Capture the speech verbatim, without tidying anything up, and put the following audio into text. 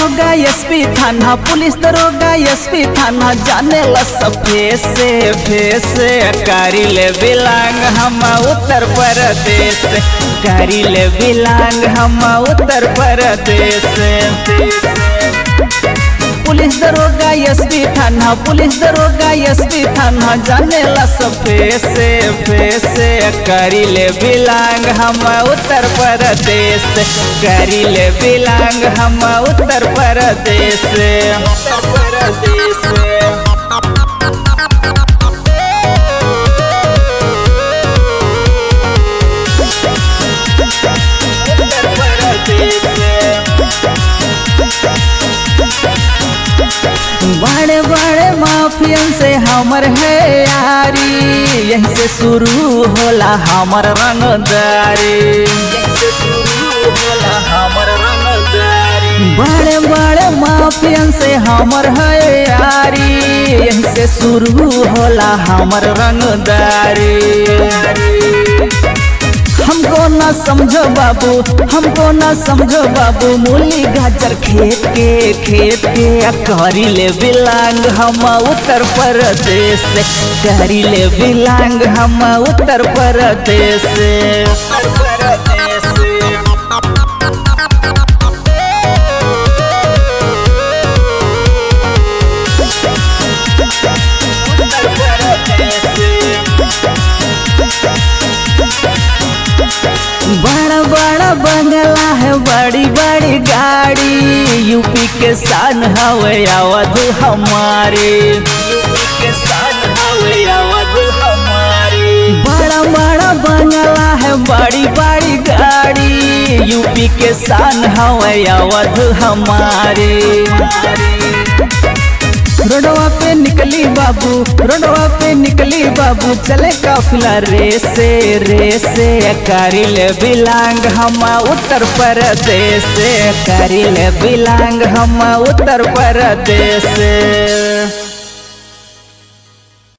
दरोगा एसपी थाना पुलिस दरोगा एसपी थाना जाने ला सब फेसे फेसे कारी ले बिलांग हम उत्तर प्रदेश कारी ले बिलांग हम उत्तर प्रदेश। पुलिस दरोगा एसपी थाना पुलिस दरोगा एसपी थाना जाने ला सब फेसे फेसे कारी ले बिलांग हम उत्तर प्रदेश कारी ले बिलांग हम उत्तर प्रदेश उत्तर प्रदेश। बड़े बड़े माफियन से हमर है यारी यहीं से शुरू होला हमर रंगदारी यहीं से शुरू होला हमर रंगदारी। बड़े बड़े माफियन से हमर है यारी यहीं से शुरू होला हमर रंगदारी। हमको ना समझो बाबू हमको ना समझो बाबू मूली गाजर खेत के खेत के करी ले बिलांग हम उत्तर प्रदेश करी ले बिलांग हम उत्तर प्रदेश उत्तर प्रदेश। बड़ा बड़ा बंगला है बड़ी बड़ी गाड़ी यूपी के शान हवे अवध हमारे यूपी के शान हवे अवध हमारे। बड़ा बड़ा बंगला है बड़ी बड़ी गाड़ी यूपी के शान हवे अवध हमारे। रोडवा पे निकली बाबू रोडवा पे निकली बाबू चले काफिला रेसे रेसे कारी ले बिलांग हम उत्तर प्रदेश कारी ले बिलांग हम उत्तर प्रदेश।